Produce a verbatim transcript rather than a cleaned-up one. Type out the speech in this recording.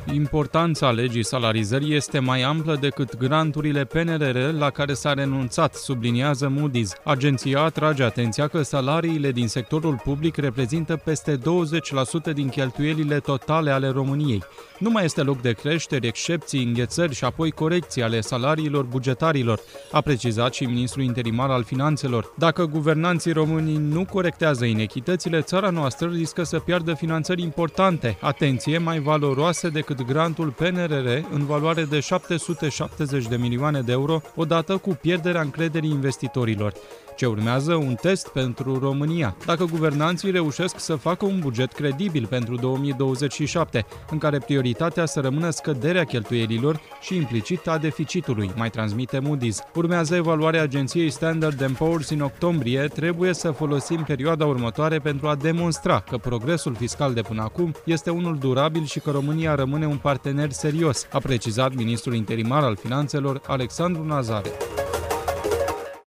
Importanța legii salarizării este mai amplă decât granturile P N R R la care s-a renunțat, subliniază Moody's. Agenția atrage atenția că salariile din sectorul public reprezintă peste douăzeci la sută din cheltuielile totale ale României. Nu mai este loc de creșteri, excepții, înghețări și apoi corecții ale salariilor bugetarilor, a precizat și ministrul interimar al Finanțelor. Dacă guvernanții români nu corectează inechitățile, țara noastră riscă să piardă finanțări importante, atenție, mai valoroase decât grantul P N R R în valoare de șapte sute șaptezeci de milioane de euro, odată cu pierderea încrederii investitorilor. Ce urmează? Un test pentru România. Dacă guvernanții reușesc să facă un buget credibil pentru două mii douăzeci și șapte, în care prioritatea să rămână scăderea cheltuielilor și implicit a deficitului, mai transmite Moody's. Urmează evaluarea agenției Standard and Poor's în octombrie. Trebuie să folosim perioada următoare pentru a demonstra că progresul fiscal de până acum este unul durabil și că România rămâne un partener serios, a precizat ministrul interimar al Finanțelor, Alexandru Nazare.